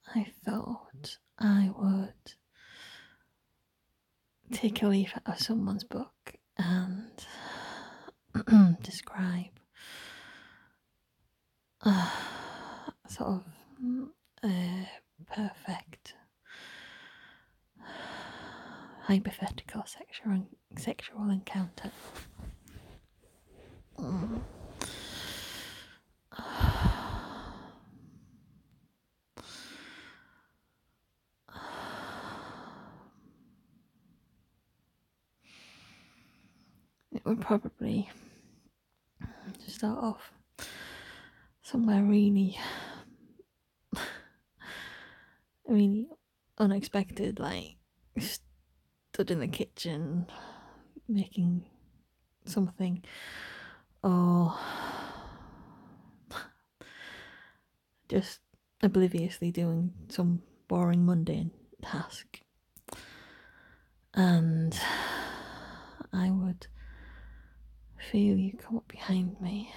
I thought I would take a leaf out of someone's book and describe sort of a perfect hypothetical sexual encounter. Mm. It would probably start off somewhere really, really unexpected, like stood in the kitchen making something, or just obliviously doing some boring, mundane task. And I would feel you come up behind me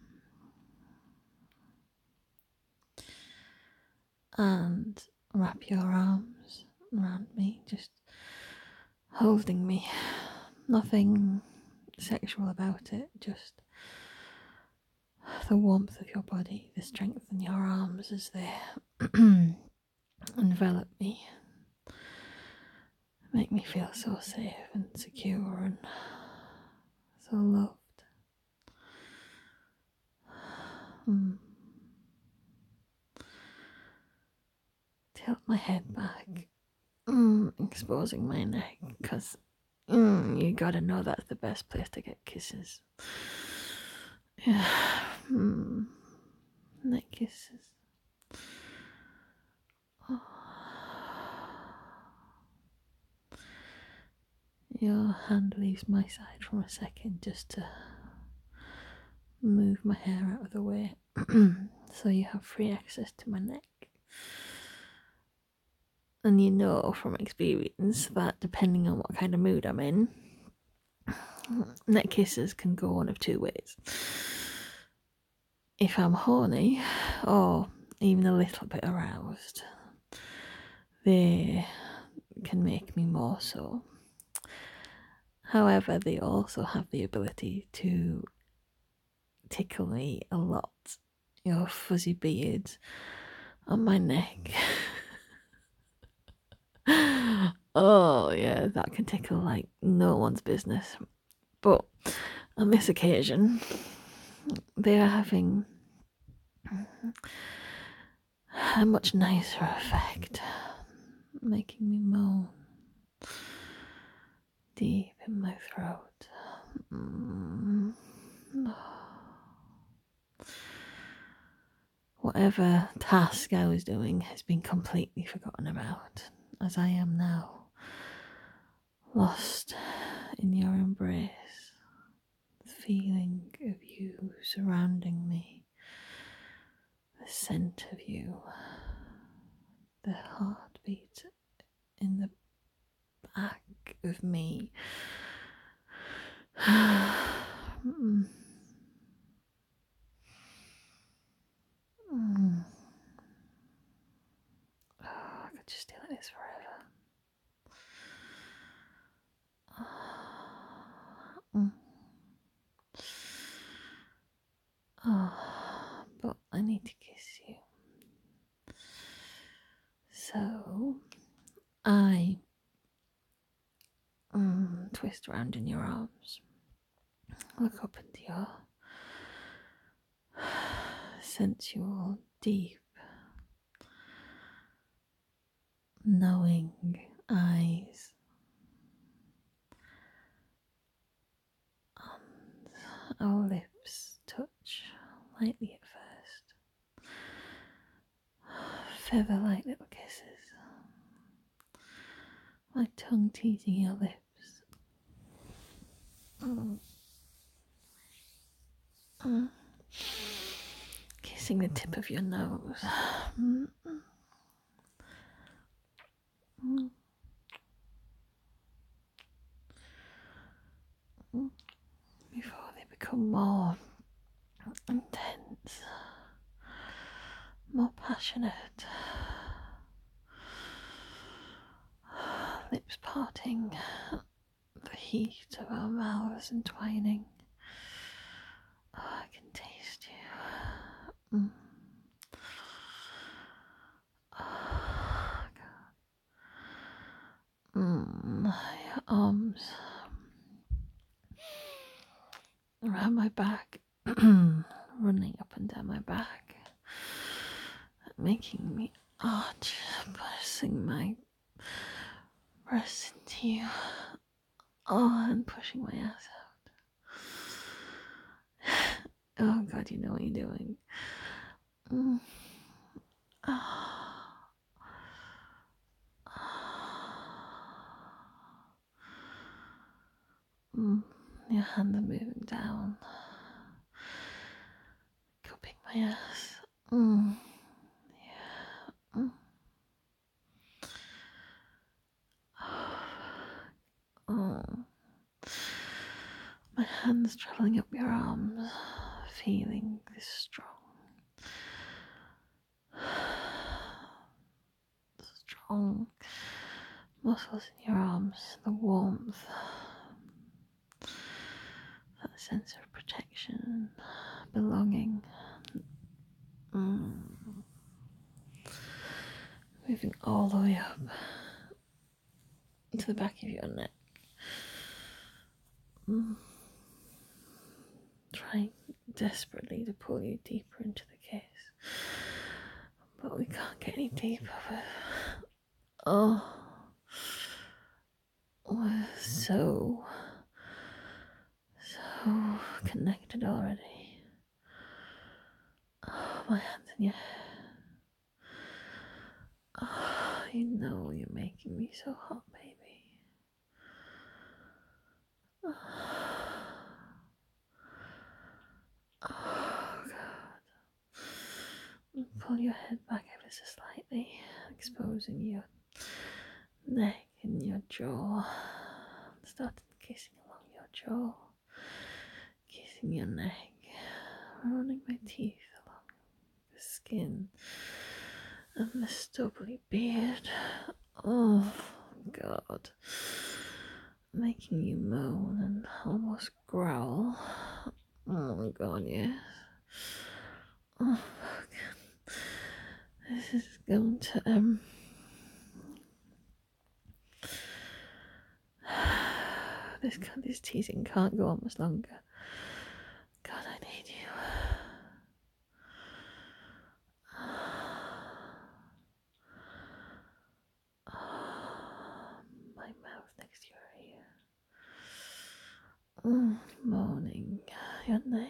and wrap your arms around me, just holding me. Nothing sexual about it, just the warmth of your body, the strength in your arms as they envelop me. Make me feel so safe and secure and so loved. Tilt my head back, exposing my neck, because you gotta know that's the best place to get kisses. Yeah. Neck kisses. Oh. Your hand leaves my side for a second just to move my hair out of the way so you have free access to my neck. And you know from experience that depending on what kind of mood I'm in, neck kisses can go one of two ways. If I'm horny or even a little bit aroused, they can make me more so. However, they also have the ability to tickle me a lot. Your fuzzy beard on my neck. Oh, yeah, that can tickle like no one's business. But on this occasion, they are having a much nicer effect, making me moan deep in my throat. Whatever task I was doing has been completely forgotten about, as I am now, lost in your embrace, the feeling of you surrounding me, the scent of you, the heartbeat in the back of me. I could just stay like this forever. But I need to kiss you. So I twist around in your arms, look up into your sensual, deep, knowing eyes, and our lips touch lightly at first, feather like little kisses, my tongue teasing your lips. Kissing the tip of your nose. Before they become more intense, more passionate, lips parting, the heat of our mouths entwining. Oh, I can taste you. Oh, God. Your arms around my back, running up and down my back, making me arch, pressing my breasts into you. Oh, and pushing my ass out. Oh God, you know what you're doing. Your hands are moving down, cupping my ass. Yeah. Oh. My hands traveling up your arms, feeling this strong muscles in your arms, the warmth, that sense of protection, belonging. Moving all the way up to the back of your neck. Trying desperately to pull you deeper into the kiss, but we can't get any deeper. We're so connected already. Oh, my hands in your hair. Oh, you know you're making me so hot, baby. Oh, God. Pull your head back ever so slightly, exposing your neck and your jaw. Started kissing along your jaw, kissing your neck, running my teeth along the skin and the stubbly beard. Oh, God. Making you moan and almost growl. Oh, God, yes. Oh, fuck. This is going to, this teasing can't go on much longer. God, I need you. My mouth next to your ear. Moaning your name.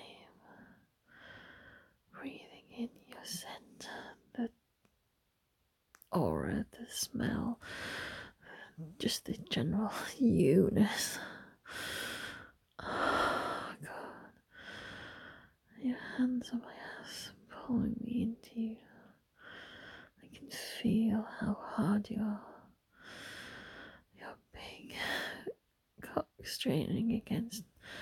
Breathing in your scent. The aura, the smell. Just the general you-ness. Oh, God. Your hands on my ass, pulling me into you. I can feel how hard you are. Your big cock straining against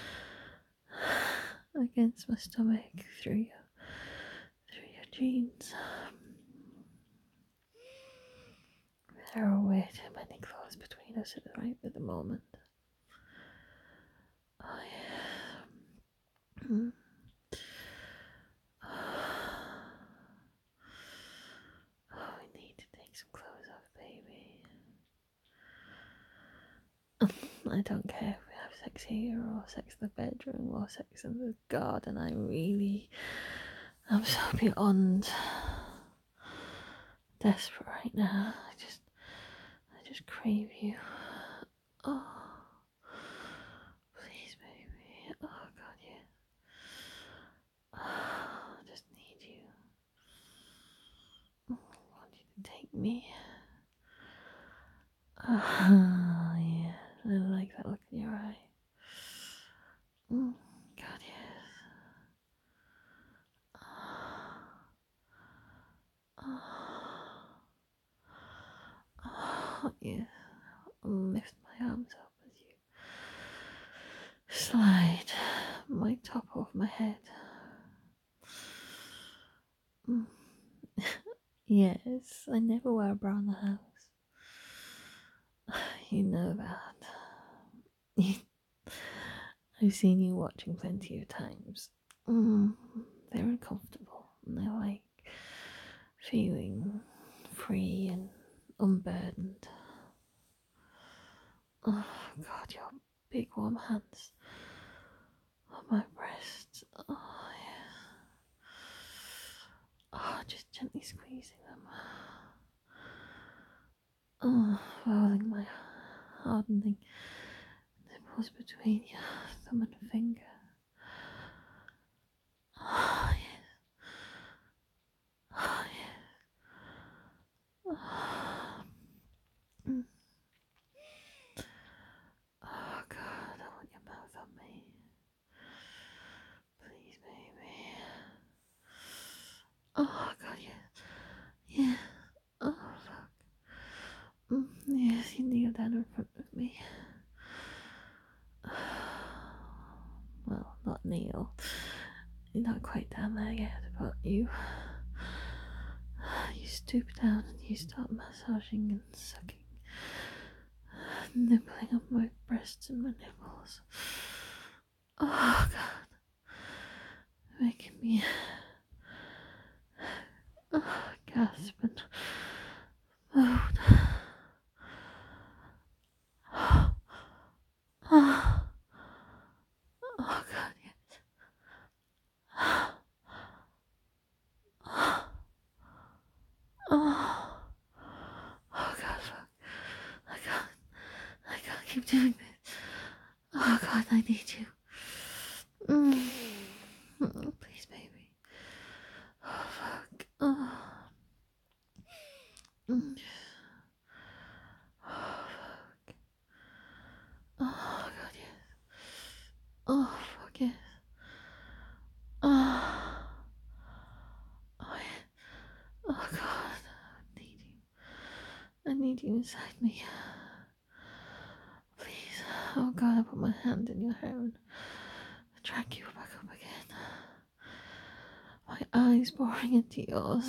my stomach through your jeans. There are way too many clothes between us at the moment. Oh, yeah. Oh, we need to take some clothes off, baby. I don't care if we have sex here or sex in the bedroom or sex in the garden. I'm so beyond desperate right now. I just crave you. Oh, please, baby. Oh, God, yeah. Oh, I just need you. I want you to take me. Oh, yeah. I like that look in your eye. God, yes. Oh, yeah. Lift my arms up as you slide my top off my head. Yes, I never wear a bra in the house. You know that. I've seen you watching plenty of times. They're uncomfortable and they're like feeling free and unburdened. Oh God, your big warm hands on my breasts. Oh yeah. Oh, just gently squeezing them. Oh, rolling my hardening nipples between your thumb and finger. Oh yes. Oh yes. Oh God, I want your mouth on me. Please, baby. Oh God, yes. Yeah. Oh fuck. Yes, you kneel down in front of me. Well, not kneel. You're not quite down there yet, but you stoop down and you start massaging and sucking, nibbling on my breasts and my nipples. Oh God, making me gasp and moan. Oh God, yes. Oh God, fuck. I can't keep doing this. Oh God, I need you. Please, baby. Oh fuck. Oh. Oh fuck. Oh God, yes. Oh fuck yes. Oh. Oh yeah. Oh God, I need you. I need you inside me. Please. Oh God, I put my hand in your hair and drag you back up again. My eyes boring into yours.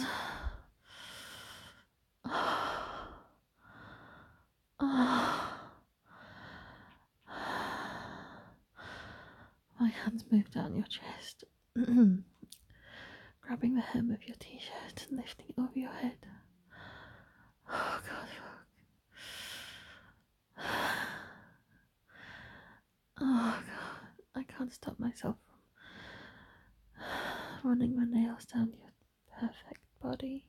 My hands move down your chest, grabbing the hem of your t-shirt and lifting it over your head. Oh God, fuck. Oh God, I can't stop myself from running my nails down your perfect body,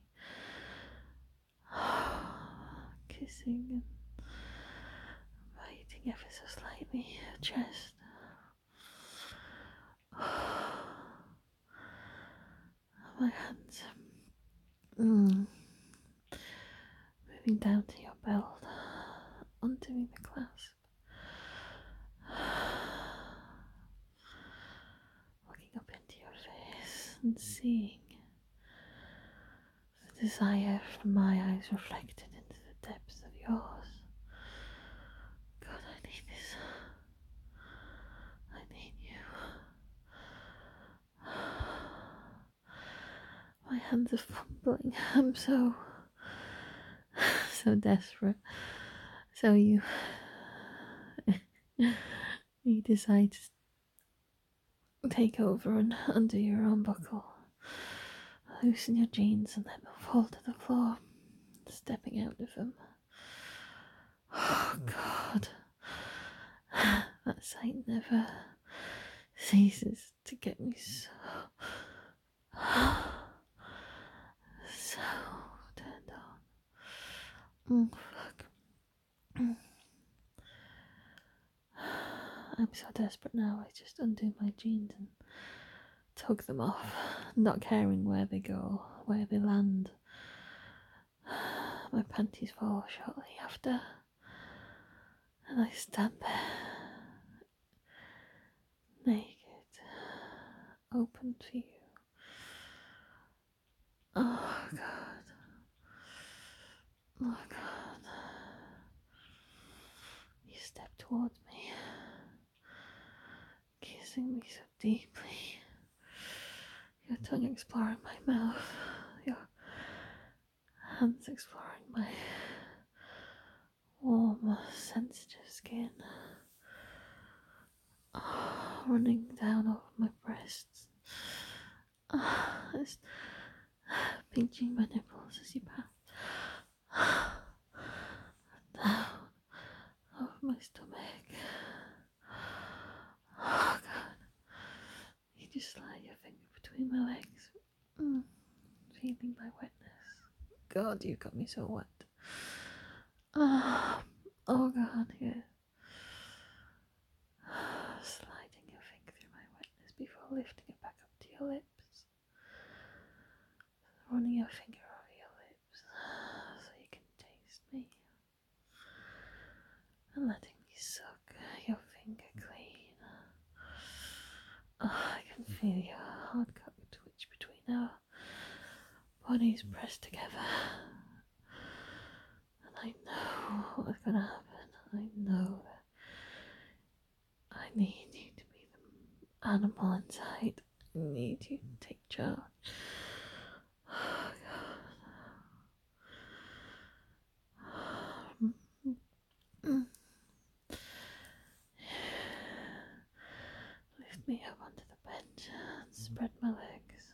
kissing and biting ever so slightly your chest. My hands moving down to your belt, undoing the clasp, looking up into your face and seeing the desire from my eyes reflected into the depths of yours. God, I need this. I need you. My hands are fumbling. I'm so desperate. So you decide to take over and undo your own buckle, loosen your jeans and let them fall to the floor, stepping out of them. Oh God, that sight never ceases to get me so turned on. Fuck. I'm so desperate now, I just undo my jeans and tug them off, not caring where they go, where they land. My panties fall shortly after, and I stand there, naked, open to you. Oh God. Oh God. You step towards me, kissing me so deeply, your tongue exploring my mouth, your hands exploring my warm sensitive skin running down over my breasts. Just pinching my nipples as you pass down over my stomach. Oh God, you just slide your finger between my legs, feeling my wetness. God, you got me so wet. Oh God, yeah. Sliding your finger through my wetness before lifting it back up to your lips. Running your finger over your lips so you can taste me. And letting me suck your finger clean. I can feel your hard cock twitch between our bodies pressed together. And I know what's gonna happen. I know that I need you to be the animal inside. I need you to take charge. Oh God. Lift me up onto the bench and spread my legs.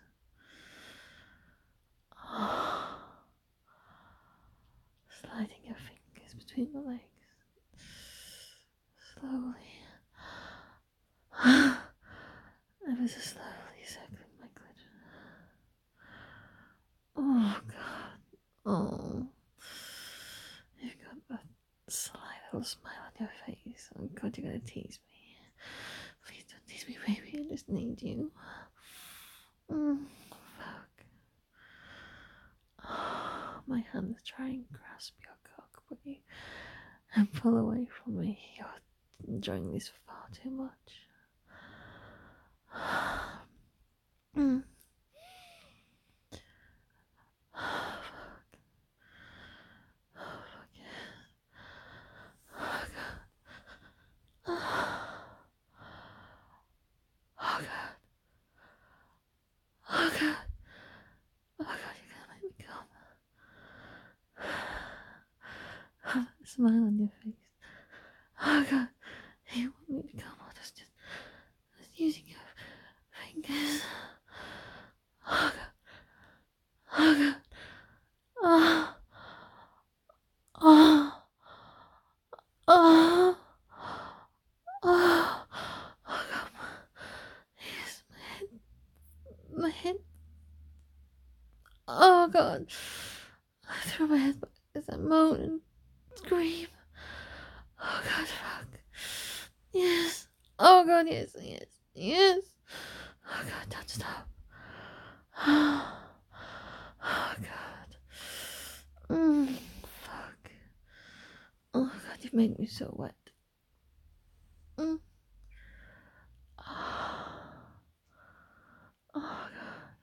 Sliding your fingers between the legs. Slowly. Ever so slowly circling my clit. Oh God. Oh. You've got that sly little smile on your face. Oh God, you're gonna tease me. Please don't tease me, baby. I just need you. Fuck. My hands try and grasp your cock, but you pull away from me. You're enjoying this far too much. Oh, fuck. Oh, fuck yes. Oh, God. Oh, God. Oh, God. Oh, God, you're gonna make me come. Smile on your face. Oh, God. You want me to come? Or just using your fingers. Oh, God. Oh, God. Oh. Oh. Oh. Oh. Oh, God. Yes, my head. Oh God. I threw my head back as I moan and scream. Oh God, fuck. Yes. Oh God, yes, yes, yes. Oh God, don't stop. Oh God. Fuck. Oh God, you've made me so wet. Mm. Oh God.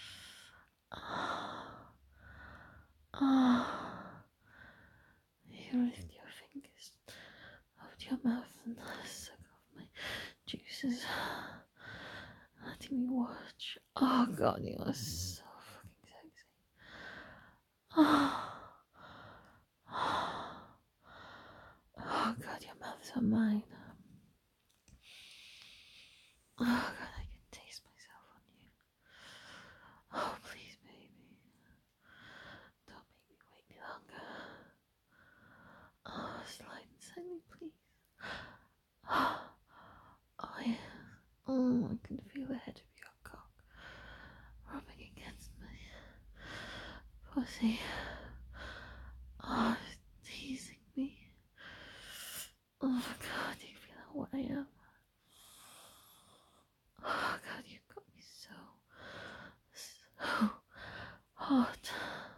Oh. You lift your fingers up to your mouth and suck off my juices. Letting me watch. Oh God, you are so fucking sexy. Oh. Oh God, your mouth's on mine. Oh God, I can taste myself on you. Oh please, baby. Don't make me wait any longer. Oh, slide inside me, please. Oh yeah. Oh, I can feel the head of your cock rubbing against my pussy. Oh, it's teasing me. Oh God, you feel how wet I am. Oh God, you've got me so hot.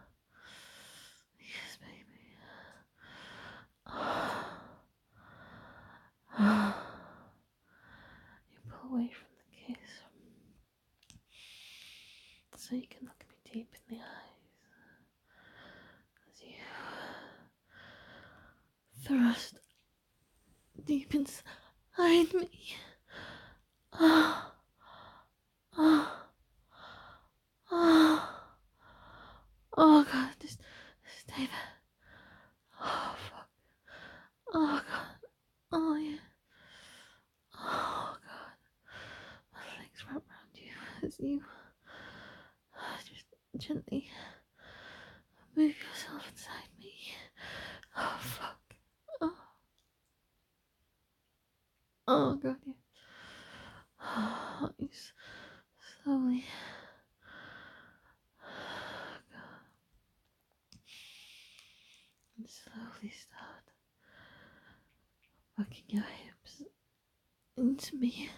Yes, baby. You pull away from the kiss so you can look me deep in the eyes as you thrust deep inside me. Oh, oh, oh, oh God, just stay there. Oh fuck. Oh slowly start fucking your hips into me.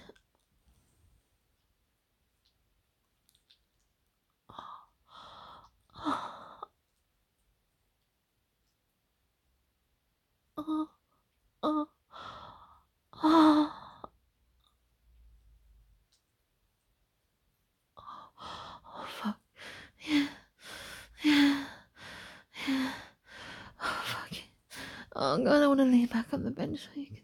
Oh, oh, oh, oh, oh, fuck. Yeah, yeah, yeah. Oh, fuck it. Oh, God, I want to lay back on the bench so you can.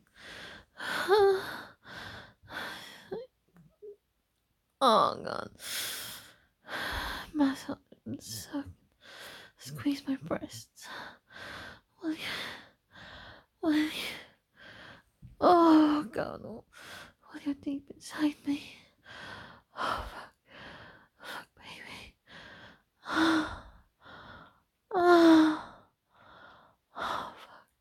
Oh, God. Massage and suck. Squeeze my breasts. Will you? Will you? Oh, God. Will you deep inside me? Oh, fuck. Fuck, baby. Oh, oh, fuck.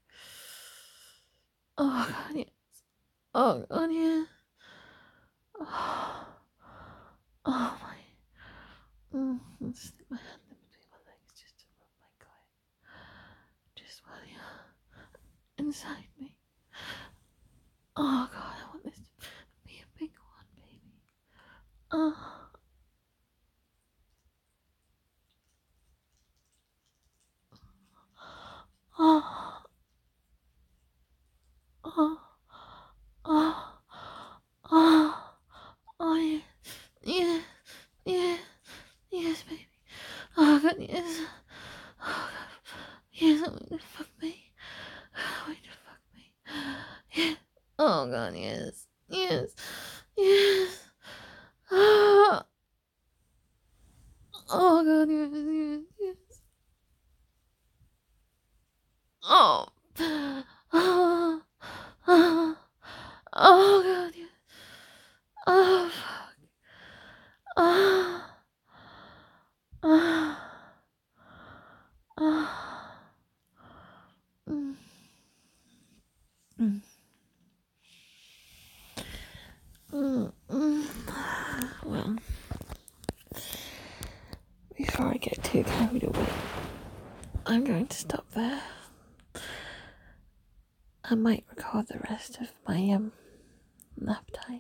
Oh, God, yes. Oh, God, yeah. Oh, oh my. Slip my hand in between my legs just to rub my gut. Just while you're inside me. Oh, God, I want this to be a big one, baby. Oh, oh, oh, oh, oh, oh, yeah, yeah, yeah, yes, baby. Oh, God, yes. Oh, God, yes, I want you to fuck me. I want you to fuck me. Yeah. Oh, God, yes, yes, yes. Oh, oh, God, yes, yes, yes. Oh, oh, oh, oh, God, yes. Oh, fuck. Oh, oh, oh. Mm, mm, mm. Well, before I get too carried away, I'm going to stop there. I might record the rest of my nap time